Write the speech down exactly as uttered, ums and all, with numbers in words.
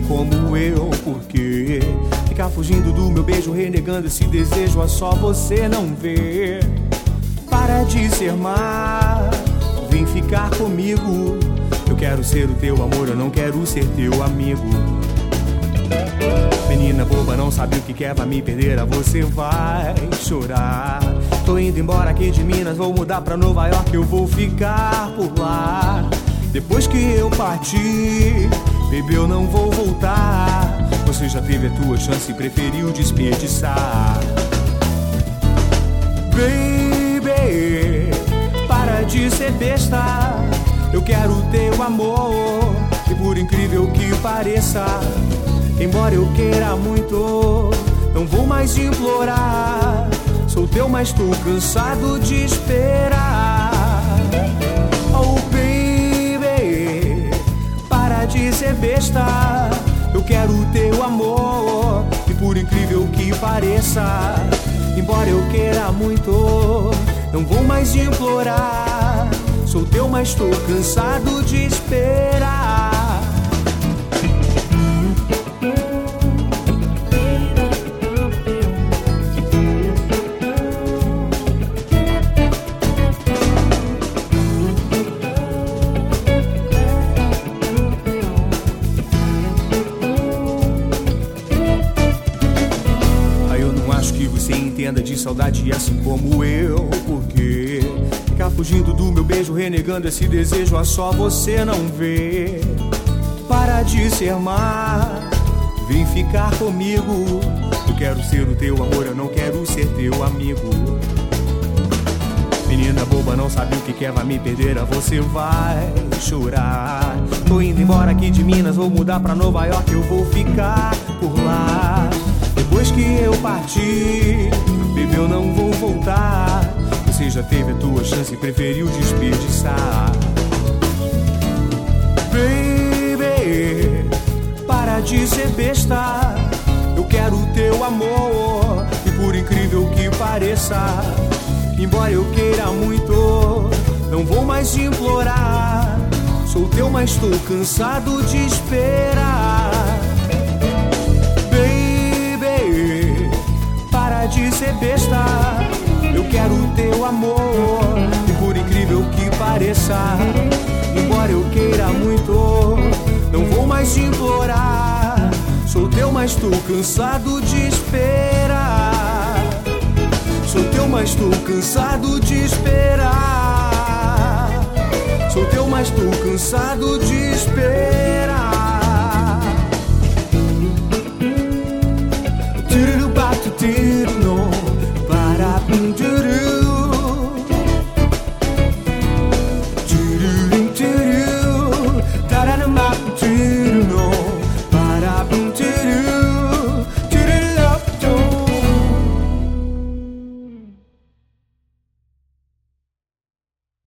como eu. Por quê? Ficar fugindo do meu beijo, renegando esse desejo, a só você não vê. Para de ser má, vem ficar comigo. Eu quero ser o teu amor, eu não quero ser teu amigo. Menina boba, não sabe o que quer, vai me perder, a você vai chorar. Tô indo embora aqui de Minas, vou mudar pra Nova York, eu vou ficar por lá. Depois que eu partir, baby, eu não vou voltar. Você já teve a tua chance e preferiu desperdiçar. Baby, para de ser besta. Eu quero teu amor, e por incrível que pareça, embora eu queira muito, não vou mais implorar. Sou teu, mas tô cansado de esperar. Oh baby, para de ser besta. Eu quero teu amor, e por incrível que pareça, embora eu queira muito, não vou mais implorar. Sou teu, mas tô cansado de esperar. Aí eu não acho que você entenda de saudade assim como eu. Porque ficar fugindo do meu beijo, renegando esse desejo, a só você não vê. Para de ser má, vem ficar comigo. Eu quero ser o teu amor, eu não quero ser teu amigo. Menina boba, não sabe o que quer, vai me perder, a você vai chorar. Tô indo embora aqui de Minas, vou mudar pra Nova York, eu vou ficar por lá. Depois que eu partir, baby, eu não vou voltar. Você já teve a tua chance e preferiu desperdiçar. Baby, para de ser besta. Eu quero teu amor, e por incrível que pareça, embora eu queira muito, não vou mais implorar. Sou teu, mas tô cansado de esperar. Baby, para de ser besta. Eu quero teu amor, e por incrível que pareça, embora eu queira muito, não vou mais implorar. Sou teu, mas tô cansado de esperar. Sou teu, mas tô cansado de esperar. Sou teu, mas tô cansado de esperar.